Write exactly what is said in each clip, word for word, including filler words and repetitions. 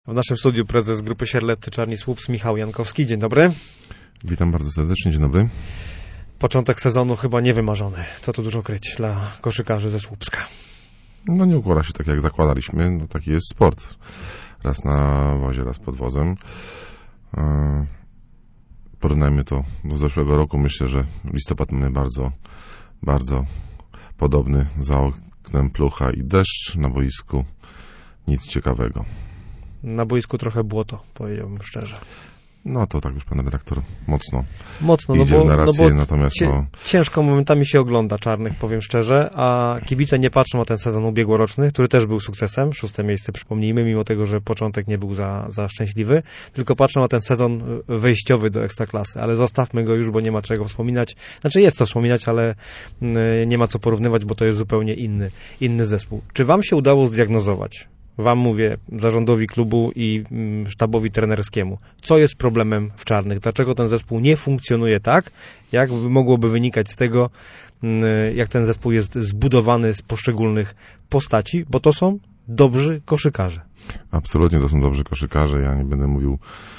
W naszym studiu prezes Grupy Sierleccy Czarni Słupsk Michał Jankowski. Dzień dobry. Witam bardzo serdecznie, dzień dobry. Początek sezonu chyba niewymarzony. Co tu dużo kryć dla koszykarzy ze Słupska? No nie układa się tak jak zakładaliśmy, no taki jest sport. Raz na wozie, raz pod wozem. Porównajmy to do zeszłego roku. Myślę, że listopad mamy bardzo, bardzo podobny. Za oknem plucha i deszcz, na boisku nic ciekawego. Na boisku trochę błoto, powiedziałbym szczerze. No to tak już pan redaktor mocno Mocno, idzie no bo, w narrację, no bo natomiast cie, no... ciężko momentami się ogląda Czarnych, powiem szczerze, a kibice nie patrzą na ten sezon ubiegłoroczny, który też był sukcesem, szóste miejsce przypomnijmy, mimo tego, że początek nie był za, za szczęśliwy, tylko patrzą na ten sezon wejściowy do Ekstraklasy, ale zostawmy go już, bo nie ma czego wspominać, znaczy jest co wspominać, ale nie ma co porównywać, bo to jest zupełnie inny, inny zespół. Czy wam się udało zdiagnozować? Wam mówię, zarządowi klubu i sztabowi trenerskiemu. Co jest problemem w Czarnych? Dlaczego ten zespół nie funkcjonuje tak, jak mogłoby wynikać z tego, jak ten zespół jest zbudowany z poszczególnych postaci, bo to są dobrzy koszykarze. Absolutnie to są dobrzy koszykarze. Ja nie będę mówił...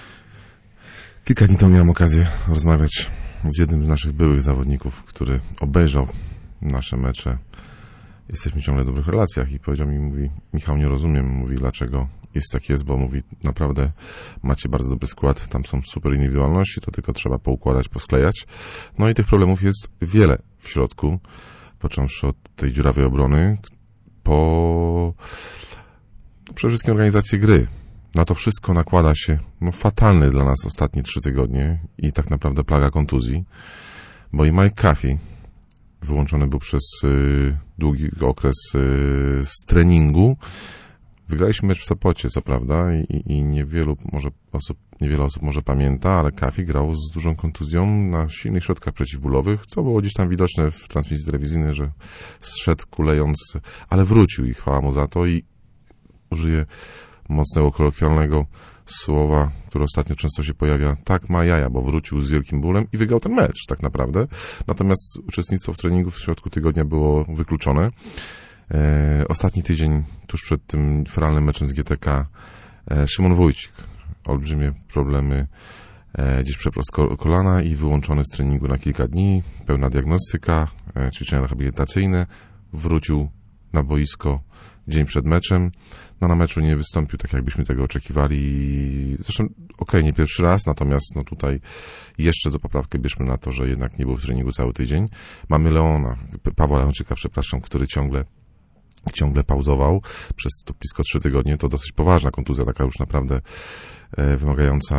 Kilka dni temu miałem okazję rozmawiać z jednym z naszych byłych zawodników, który obejrzał nasze mecze. Jesteśmy ciągle w dobrych relacjach i powiedział mi, mówi, Michał, nie rozumiem, mówi, dlaczego jest tak jest, bo mówi, naprawdę macie bardzo dobry skład, tam są super indywidualności, to tylko trzeba poukładać, posklejać. No i tych problemów jest wiele w środku, począwszy od tej dziurawej obrony, po przede wszystkim organizację gry. Na to wszystko nakłada się no, fatalny dla nas ostatnie trzy tygodnie i tak naprawdę plaga kontuzji, bo i Mike Caffey wyłączony był przez y, długi okres y, z treningu. Wygraliśmy mecz w Sopocie, co prawda, i, i niewielu może osób, niewiele osób może pamięta, ale Caffey grał z dużą kontuzją na silnych środkach przeciwbólowych, co było gdzieś tam widoczne w transmisji telewizyjnej, że zszedł kulejąc, ale wrócił i chwała mu za to i użyję mocnego, kolokwialnego słowa, które ostatnio często się pojawia, tak ma jaja, bo wrócił z wielkim bólem i wygrał ten mecz tak naprawdę. Natomiast uczestnictwo w treningu w środku tygodnia było wykluczone. E, ostatni tydzień, tuż przed tym feralnym meczem z G T K, e, Szymon Wójcik, olbrzymie problemy, e, gdzieś przeprost kolana i wyłączony z treningu na kilka dni, pełna diagnostyka, e, ćwiczenia rehabilitacyjne, wrócił na boisko dzień przed meczem. No na meczu nie wystąpił tak, jakbyśmy tego oczekiwali. Zresztą, okej, okay, nie pierwszy raz, natomiast no tutaj jeszcze do poprawki bierzmy na to, że jednak nie był w treningu cały tydzień. Mamy Leona, Pawła Leonczyka, przepraszam, który ciągle ciągle pauzował przez to blisko trzy tygodnie. To dosyć poważna kontuzja, taka już naprawdę e, wymagająca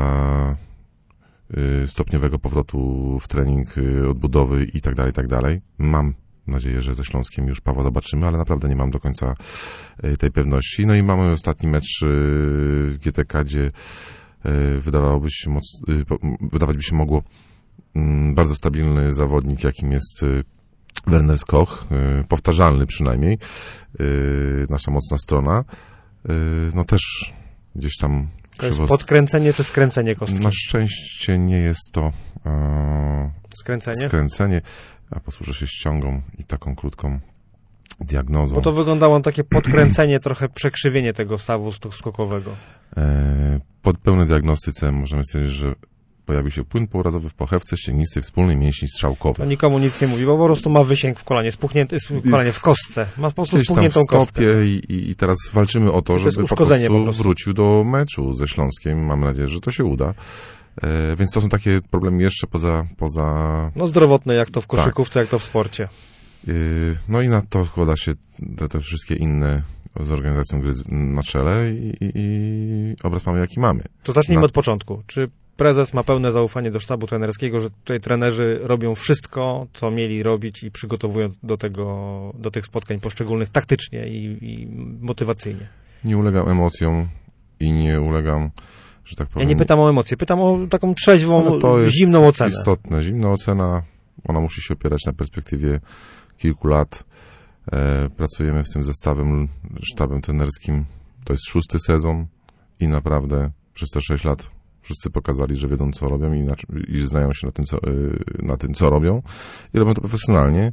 e, stopniowego powrotu w trening, e, odbudowy i tak dalej, i tak dalej. Mam nadzieję, że ze Śląskiem już Pawła zobaczymy, ale naprawdę nie mam do końca tej pewności. No i mamy ostatni mecz w G T K, gdzie wydawałoby się moc, wydawać by się mogło bardzo stabilny zawodnik, jakim jest Werner Skoch, powtarzalny przynajmniej, nasza mocna strona, no też gdzieś tam... To jest podkręcenie czy skręcenie kostki? Na szczęście nie jest to e, skręcenie. skręcenie, a posłużę się ściągą i taką krótką diagnozą. Bo to wyglądało na takie podkręcenie, trochę przekrzywienie tego stawu skokowego. E, po pełnej diagnostyce możemy stwierdzić, że pojawił się płyn pourazowy w pochewce ścięgnistej wspólnej mięśni strzałkowej. To nikomu nic nie mówi, bo po prostu ma wysięg w kolanie, spuchnięty, w kolanie, w kostce. Ma po prostu spuchniętą kostkę. I, I teraz walczymy o to, to żeby po prostu, po prostu wrócił do meczu ze Śląskiem. Mamy nadzieję, że to się uda. E, więc to są takie problemy jeszcze poza... poza... No zdrowotne, jak to w koszykówce, tak. Jak to w sporcie. E, no i na to składa się te, te wszystkie inne z organizacją gry na czele i, i, i obraz mamy, jaki mamy. To zacznijmy na... od początku. Czy prezes ma pełne zaufanie do sztabu trenerskiego, że tutaj trenerzy robią wszystko, co mieli robić i przygotowują do tego, do tych spotkań poszczególnych taktycznie i, i motywacyjnie? Nie ulegam emocjom i nie ulegam, że tak powiem... Ja nie pytam o emocje, pytam o taką trzeźwą, no to jest zimną ocenę. Istotne. Zimna ocena, ona musi się opierać na perspektywie kilku lat. E, pracujemy z tym zestawem, sztabem trenerskim. To jest szósty sezon i naprawdę przez te sześć lat wszyscy pokazali, że wiedzą, co robią i, na, i znają się na tym, co, na tym, co robią i robią to profesjonalnie.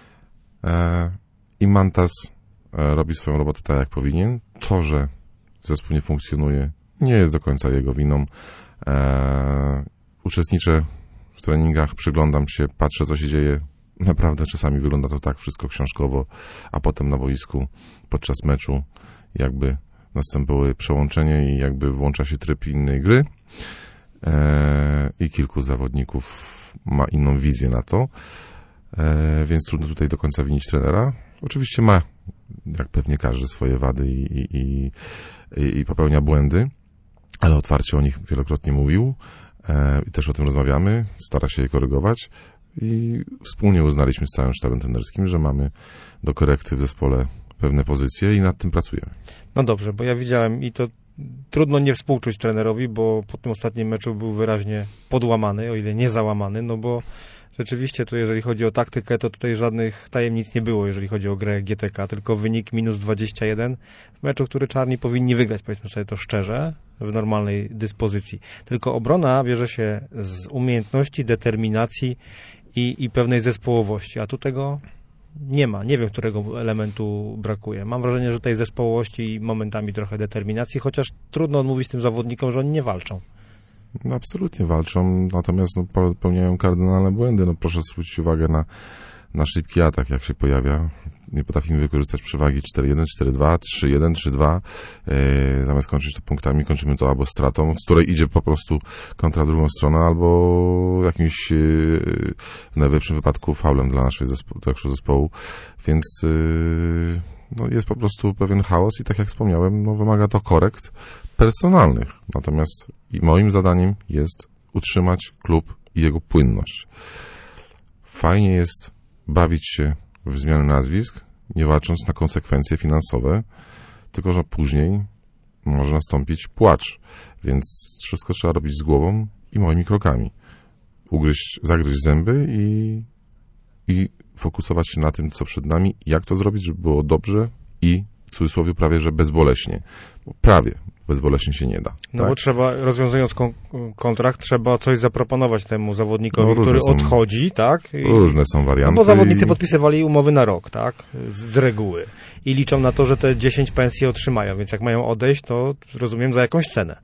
E, I Mantas e, robi swoją robotę tak, jak powinien. To, że zespół nie funkcjonuje, nie jest do końca jego winą. E, uczestniczę w treningach, przyglądam się, patrzę, co się dzieje. Naprawdę czasami wygląda to tak wszystko książkowo, a potem na boisku podczas meczu jakby następuje przełączenie i jakby włącza się tryb innej gry e, i kilku zawodników ma inną wizję na to, e, więc trudno tutaj do końca winić trenera. Oczywiście ma, jak pewnie każdy, swoje wady i, i, i, i popełnia błędy, ale otwarcie o nich wielokrotnie mówił e, i też o tym rozmawiamy, stara się je korygować i wspólnie uznaliśmy z całym sztabem trenerskim, że mamy do korekty w zespole pewne pozycje i nad tym pracujemy. No dobrze, bo ja widziałem i to trudno nie współczuć trenerowi, bo po tym ostatnim meczu był wyraźnie podłamany, o ile nie załamany, no bo rzeczywiście tu jeżeli chodzi o taktykę, to tutaj żadnych tajemnic nie było, jeżeli chodzi o grę G T K, tylko wynik minus dwadzieścia jeden w meczu, który czarni powinni wygrać, powiedzmy sobie to szczerze, w normalnej dyspozycji. Tylko obrona bierze się z umiejętności, determinacji i, i pewnej zespołowości, a tu tego nie ma. Nie wiem, którego elementu brakuje. Mam wrażenie, że tej zespołowości i momentami trochę determinacji, chociaż trudno odmówić tym zawodnikom, że oni nie walczą. No absolutnie walczą, natomiast no, popełniają kardynalne błędy. No, proszę zwrócić uwagę na, na szybki atak, jak się pojawia. Nie potrafimy wykorzystać przewagi cztery jeden, cztery dwa, trzy jeden, trzy dwa. E, zamiast kończyć to punktami, kończymy to albo stratą, z której idzie po prostu kontra drugą stronę, albo jakimś e, w najlepszym wypadku faulem dla naszej zespo- naszego zespołu. Więc e, no, jest po prostu pewien chaos i tak jak wspomniałem, no, wymaga to korekt personalnych. Natomiast i moim zadaniem jest utrzymać klub i jego płynność. Fajnie jest bawić się w zmianę nazwisk, nie walcząc na konsekwencje finansowe, tylko że później może nastąpić płacz. Więc wszystko trzeba robić z głową i moimi krokami. Ugryźć, zagryźć zęby i, i fokusować się na tym, co przed nami, jak to zrobić, żeby było dobrze i w cudzysłowie prawie, że bezboleśnie. Prawie bezboleśnie się nie da. No tak? bo trzeba, rozwiązując kon- kontrakt, trzeba coś zaproponować temu zawodnikowi, no, który są, odchodzi, tak? I, różne są warianty. No bo zawodnicy i... podpisywali umowy na rok, tak? Z, z reguły. I liczą na to, że te dziesięć pensji otrzymają, więc jak mają odejść, to rozumiem za jakąś cenę.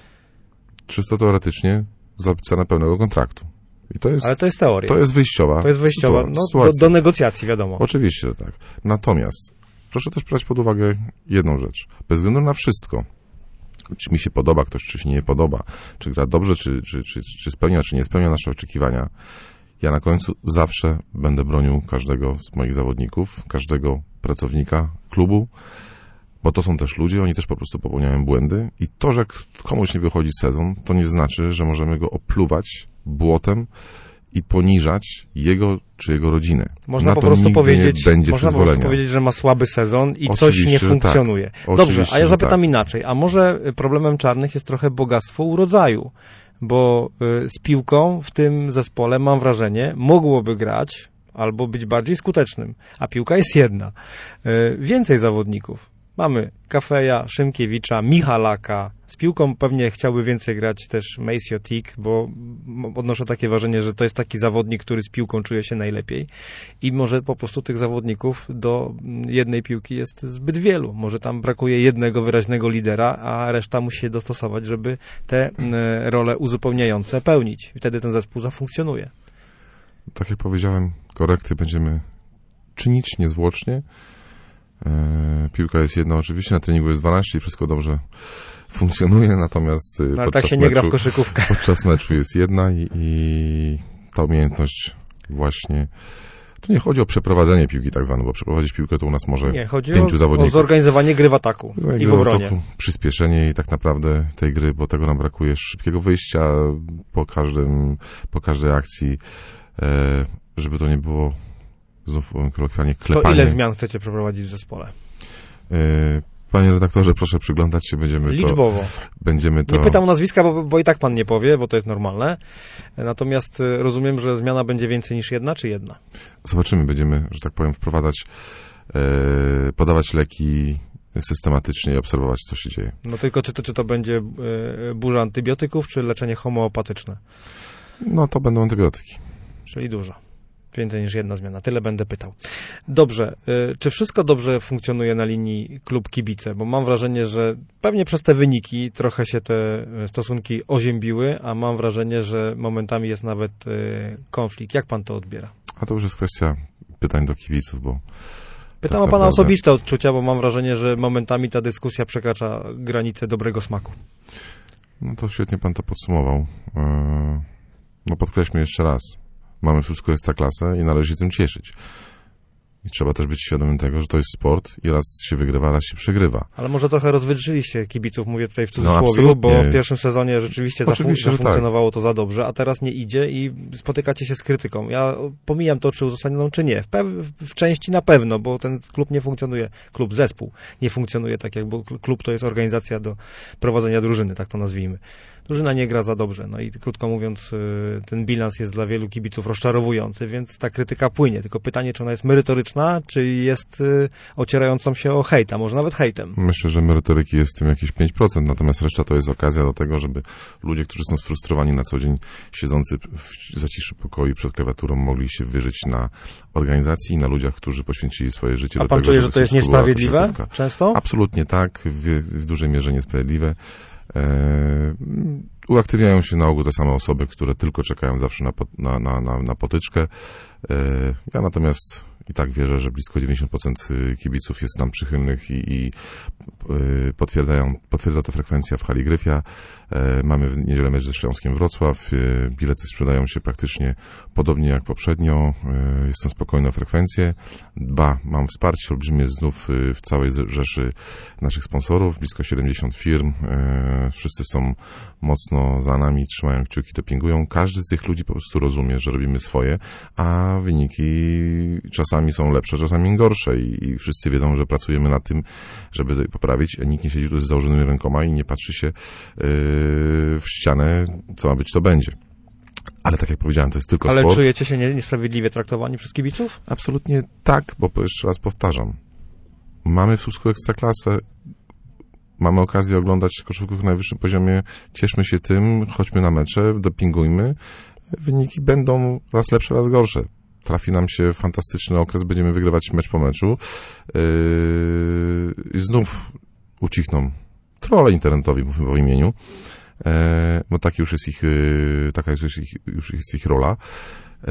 Czysto teoretycznie za cenę pełnego kontraktu. I to jest, ale to jest teoria. To jest wyjściowa. To jest wyjściowa, sytuacja. no, do, do negocjacji, wiadomo. Oczywiście, że tak. Natomiast proszę też brać pod uwagę jedną rzecz. Bez względu na wszystko, czy mi się podoba ktoś, czy się nie podoba, czy gra dobrze, czy, czy, czy, czy spełnia, czy nie spełnia nasze oczekiwania, ja na końcu zawsze będę bronił każdego z moich zawodników, każdego pracownika klubu, bo to są też ludzie, oni też po prostu popełniają błędy i to, że komuś nie wychodzi sezon, to nie znaczy, że możemy go opluwać błotem i poniżać jego czy jego rodzinę. Można na po to prostu nigdy powiedzieć, nie będzie można po prostu powiedzieć, że ma słaby sezon i Oczywiście, coś nie że funkcjonuje. tak. Dobrze, a ja zapytam tak. inaczej. A może problemem czarnych jest trochę bogactwo urodzaju? Bo y, z piłką w tym zespole, mam wrażenie, mogłoby grać albo być bardziej skutecznym. A piłka jest jedna. Y, więcej zawodników. Mamy Kafeja, Szymkiewicza, Michalaka. Z piłką pewnie chciałby więcej grać też Maceo Tick, bo odnoszę takie wrażenie, że to jest taki zawodnik, który z piłką czuje się najlepiej. I może po prostu tych zawodników do jednej piłki jest zbyt wielu. Może tam brakuje jednego wyraźnego lidera, a reszta musi się dostosować, żeby te role uzupełniające pełnić. I wtedy ten zespół zafunkcjonuje. Tak jak powiedziałem, korekty będziemy czynić niezwłocznie. E, piłka jest jedna oczywiście, na treningu jest dwanaście i wszystko dobrze funkcjonuje, natomiast no, ale podczas, tak się meczu, nie gra w koszykówkę. podczas meczu jest jedna i, i ta umiejętność właśnie, tu nie chodzi o przeprowadzenie piłki tak zwane, bo przeprowadzić piłkę to u nas może nie, chodzi pięciu o, zawodników. o zorganizowanie gry w ataku i w obronie. Ataku, przyspieszenie i tak naprawdę tej gry, bo tego nam brakuje, szybkiego wyjścia po każdym, po każdej akcji, e, żeby to nie było znów kolokwialnie klepanie. To ile zmian chcecie przeprowadzić w zespole? Panie redaktorze, proszę przyglądać się, będziemy Liczbowo. to... Będziemy to... Nie pytam o nazwiska, bo, bo i tak pan nie powie, bo to jest normalne. Natomiast rozumiem, że zmiana będzie więcej niż jedna, czy jedna? Zobaczymy, będziemy, że tak powiem, wprowadzać, e, podawać leki systematycznie i obserwować, co się dzieje. No tylko czy to, czy to będzie e, burza antybiotyków, czy leczenie homeopatyczne? No to będą antybiotyki. Czyli dużo. więcej niż jedna zmiana. Tyle będę pytał. Dobrze. Czy wszystko dobrze funkcjonuje na linii klub-kibice? Bo mam wrażenie, że pewnie przez te wyniki trochę się te stosunki oziębiły, a mam wrażenie, że momentami jest nawet konflikt. Jak pan to odbiera? A to już jest kwestia pytań do kibiców, bo... Pytam o pana osobiste odczucia, bo mam wrażenie, że momentami ta dyskusja przekracza granicę dobrego smaku. No to świetnie pan to podsumował. No podkreślmy jeszcze raz. Mamy wszystko ekstraklasę i należy się tym cieszyć. I trzeba też być świadomym tego, że to jest sport i raz się wygrywa, raz się przegrywa. Ale może trochę rozwydrzyliście kibiców, mówię tutaj w cudzysłowie, no, bo w pierwszym sezonie rzeczywiście Oczywiście, zafunkcjonowało tak. to za dobrze, a teraz nie idzie i spotykacie się z krytyką. Ja pomijam to, czy uzasadnioną, czy nie. W, pew- w części na pewno, bo ten klub nie funkcjonuje, klub, zespół nie funkcjonuje tak, jak bo klub to jest organizacja do prowadzenia drużyny, tak to nazwijmy. Drużyna nie gra za dobrze, no i krótko mówiąc ten bilans jest dla wielu kibiców rozczarowujący, więc ta krytyka płynie. Tylko pytanie, czy ona jest merytoryczna, czy jest ocierającą się o hejt, a może nawet hejtem. Myślę, że merytoryki jest w tym jakieś pięć procent, natomiast reszta to jest okazja do tego, żeby ludzie, którzy są sfrustrowani na co dzień, siedzący w zaciszy pokoju przed klawiaturą, mogli się wyżyć na organizacji i na ludziach, którzy poświęcili swoje życie a do pan tego, czuje, żeby że to jest była niesprawiedliwe koszykówka. często? Absolutnie tak, w, w dużej mierze niesprawiedliwe. E, uaktywniają się na ogół te same osoby, które tylko czekają zawsze na, na, na, na, na potyczkę. E, ja natomiast i tak wierzę, że blisko dziewięćdziesiąt procent kibiców jest nam przychylnych i, i y, potwierdzają, potwierdza to frekwencja w hali Gryfia. E, mamy w niedzielę mecz ze Śląskiem Wrocław. E, bilety sprzedają się praktycznie podobnie jak poprzednio. E, jestem spokojny o frekwencję. Ba, mam wsparcie olbrzymie znów y, w całej rzeszy naszych sponsorów. Blisko siedemdziesiąt firm. E, wszyscy są mocno za nami, trzymają kciuki, dopingują. Każdy z tych ludzi po prostu rozumie, że robimy swoje, a wyniki czasami są lepsze, czasami gorsze i, i wszyscy wiedzą, że pracujemy nad tym, żeby poprawić. Nikt nie siedzi tu z założonymi rękoma i nie patrzy się yy, w ścianę, co ma być, to będzie. Ale tak jak powiedziałem, to jest tylko Ale sport. Ale czujecie się nie, niesprawiedliwie traktowani przez kibiców? Absolutnie tak, bo jeszcze raz powtarzam. Mamy w Słupsku ekstraklasę, mamy okazję oglądać koszykówkę na najwyższym poziomie, cieszmy się tym, chodźmy na mecze, dopingujmy. Wyniki będą raz lepsze, raz gorsze. Trafi nam się fantastyczny okres, będziemy wygrywać mecz po meczu. Yy, i znów ucichną trolle internetowi, mówimy o imieniu, yy, bo taki już jest ich, yy, taka już jest ich, już jest ich rola. Yy,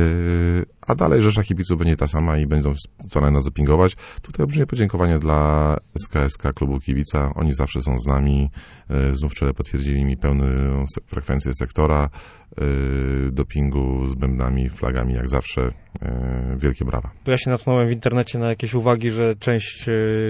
a dalej rzesza kibiców będzie ta sama i będą starane nas dopingować. Tutaj olbrzymie podziękowanie dla S K S K Klubu Kibica. Oni zawsze są z nami. Yy, znów wczoraj potwierdzili mi pełną frekwencję sektora, yy, dopingu z bębnami, flagami, jak zawsze. Yy, wielkie brawa. Ja się natknąłem w internecie na jakieś uwagi, że część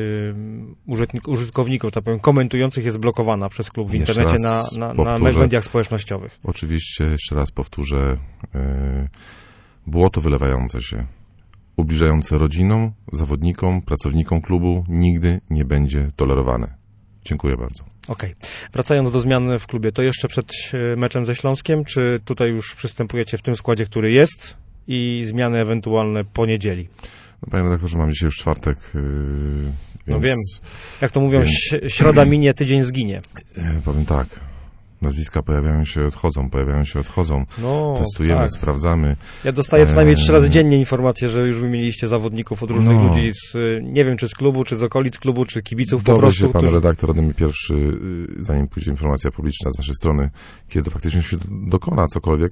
yy, użytkowników, tak powiem, komentujących jest blokowana przez klub w Jeszcze internecie na, na, na mediach społecznościowych. Oczywiście, jeszcze raz powtórzę, yy, błoto wylewające się, ubliżające rodzinom, zawodnikom, pracownikom klubu nigdy nie będzie tolerowane. Dziękuję bardzo. Okej. Okay. Wracając do zmian w klubie, to jeszcze przed meczem ze Śląskiem, czy tutaj już przystępujecie w tym składzie, który jest i zmiany ewentualne po niedzieli? No, panie redaktorze, mam dzisiaj już czwartek, yy, więc... No wiem. Jak to mówią, więc... środa minie, tydzień zginie. Ja powiem tak. Nazwiska pojawiają się, odchodzą, pojawiają się, odchodzą. No, testujemy, tak. Sprawdzamy. Ja dostaję co najmniej trzy razy dziennie informacje, że już wymieniliście zawodników od różnych no. ludzi z, nie wiem, czy z klubu, czy z okolic klubu, czy kibiców Dobrze po prostu. Się pan którzy... redaktor ode mnie pierwszy, zanim pójdzie informacja publiczna z naszej strony, kiedy faktycznie się dokona cokolwiek.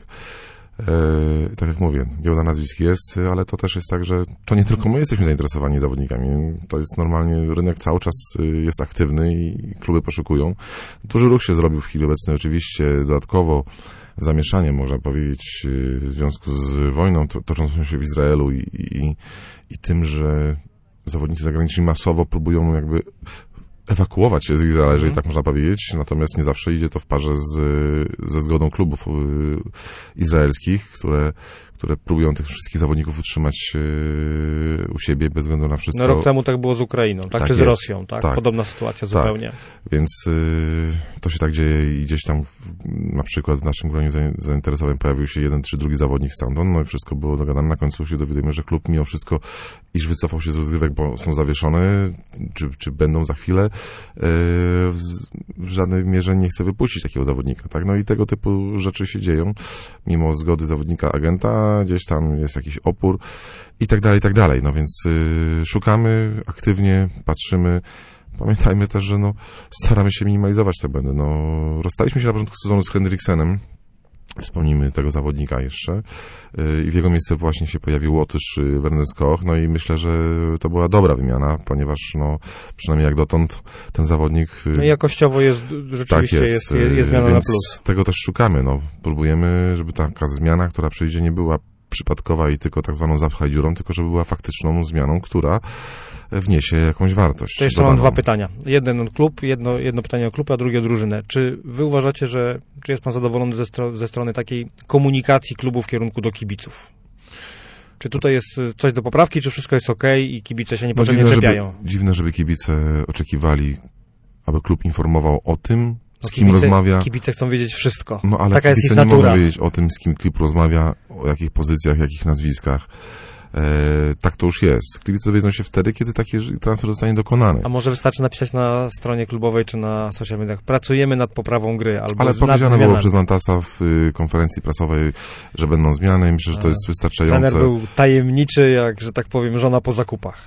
E, tak jak mówię, giełda nazwisk jest, ale to też jest tak, że to nie tylko my jesteśmy zainteresowani zawodnikami. To jest normalnie, rynek cały czas jest aktywny i kluby poszukują. Duży ruch się zrobił w chwili obecnej, oczywiście dodatkowo zamieszanie, można powiedzieć, w związku z wojną to, toczącą się w Izraelu i, i, i tym, że zawodnicy zagraniczni masowo próbują jakby ewakuować się z Izraela, jeżeli mm. tak można powiedzieć, natomiast nie zawsze idzie to w parze z, ze zgodą klubów izraelskich, które, które próbują tych wszystkich zawodników utrzymać u siebie bez względu na wszystko. No rok temu tak było z Ukrainą, tak? tak Czy z jest. Rosją, tak? tak? Podobna sytuacja zupełnie. Tak. Więc y, to się tak dzieje i gdzieś tam na przykład w naszym gronie zainteresowań pojawił się jeden czy drugi zawodnik stamtąd, no i wszystko było dogadane. Na końcu się dowiadujemy, że klub mimo wszystko, iż wycofał się z rozgrywek, bo są zawieszone, czy, czy będą za chwilę, w, w żadnej mierze nie chce wypuścić takiego zawodnika, tak? No i tego typu rzeczy się dzieją, mimo zgody zawodnika, agenta, gdzieś tam jest jakiś opór i tak dalej, i tak dalej. No więc y, szukamy aktywnie, patrzymy. Pamiętajmy też, że no, staramy się minimalizować te błędy. No, rozstaliśmy się na początku sezonu z Henriksenem. Wspomnijmy tego zawodnika jeszcze. I w jego miejsce właśnie się pojawił Łotysz Wernes Koch. No i myślę, że to była dobra wymiana, ponieważ no, przynajmniej jak dotąd ten zawodnik... No i jakościowo jest, rzeczywiście tak jest, jest, jest zmiana na plus. Tego też szukamy. No, próbujemy, żeby taka zmiana, która przyjdzie, nie była przypadkowa i tylko tak zwaną zapchaj dziurą, tylko żeby była faktyczną zmianą, która wniesie jakąś wartość. To jeszcze dodaną. Mam dwa pytania. Jeden klub, jedno, jedno pytanie o klub, a drugie o drużynę. Czy wy uważacie, że czy jest pan zadowolony ze, stro, ze strony takiej komunikacji klubu w kierunku do kibiców? Czy tutaj jest coś do poprawki, czy wszystko jest ok i kibice się niepotrzebnie no, dziwne, czepiają? Żeby, dziwne, żeby kibice oczekiwali, aby klub informował o tym, z no, kim kibice, rozmawia. Kibice chcą wiedzieć wszystko. No ale Taka kibice jest ich nie natura. mogą wiedzieć o tym, z kim klub rozmawia, o jakich pozycjach, jakich nazwiskach. E, tak to już jest. Kibice dowiedzą się wtedy, kiedy taki transfer zostanie dokonany. A może wystarczy napisać na stronie klubowej czy na social mediach, pracujemy nad poprawą gry, albo ale powiedziane było przez Mantasa w y, konferencji prasowej, że będą zmiany i myślę, że to jest wystarczające. Trener był tajemniczy, jak, że tak powiem, żona po zakupach.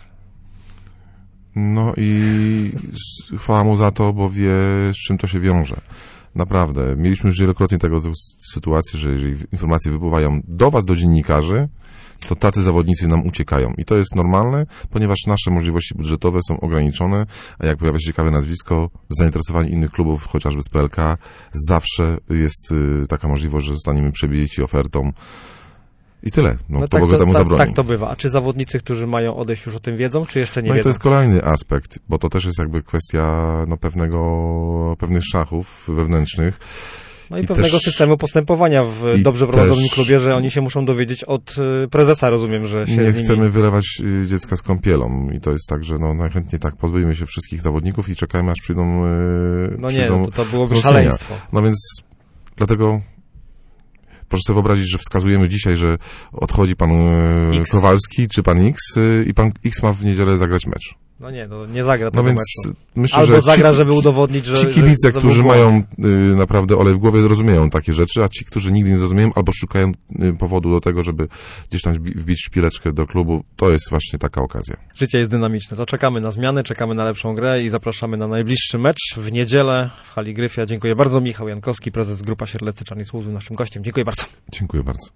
No i chwała mu za to, bo wie, z czym to się wiąże. Naprawdę. Mieliśmy już wielokrotnie tego sytuację, że jeżeli informacje wypływają do was, do dziennikarzy, to tacy zawodnicy nam uciekają. I to jest normalne, ponieważ nasze możliwości budżetowe są ograniczone, a jak pojawia się ciekawe nazwisko, zainteresowanie innych klubów, chociażby z P L K, zawsze jest y, taka możliwość, że zostaniemy przebici ofertą. I tyle. No, no to tak, to, temu tak, zabroni. tak to bywa. A czy zawodnicy, którzy mają odejść, już o tym wiedzą, czy jeszcze nie no wiedzą? No i to jest kolejny aspekt, bo to też jest jakby kwestia no, pewnego, pewnych szachów wewnętrznych. No i, I pewnego też, systemu postępowania w dobrze prowadzonym też, klubie, że oni się muszą dowiedzieć od prezesa, rozumiem, że się nie nimi... chcemy wylewać dziecka z kąpielą i to jest tak, że no, najchętniej tak pozbawimy się wszystkich zawodników i czekajmy, aż przyjdą No przyjdą nie, to, to byłoby wzmocnienia. szaleństwo. No więc dlatego proszę sobie wyobrazić, że wskazujemy dzisiaj, że odchodzi pan X. Kowalski czy pan X i pan X ma w niedzielę zagrać mecz. No nie, no nie zagra no tego więc meczu. Myślę, Albo że zagra, ci, żeby udowodnić, że... Ci kibice, że, którzy mają y, naprawdę olej w głowie, zrozumieją takie rzeczy, a ci, którzy nigdy nie zrozumieją, albo szukają y, powodu do tego, żeby gdzieś tam wbić szpileczkę do klubu, to jest właśnie taka okazja. Życie jest dynamiczne. To czekamy na zmiany, czekamy na lepszą grę i zapraszamy na najbliższy mecz w niedzielę w hali Gryfia. Dziękuję bardzo. Michał Jankowski, prezes Grupa Sierleccy Czarni Służby, naszym gościem. Dziękuję bardzo. Dziękuję bardzo.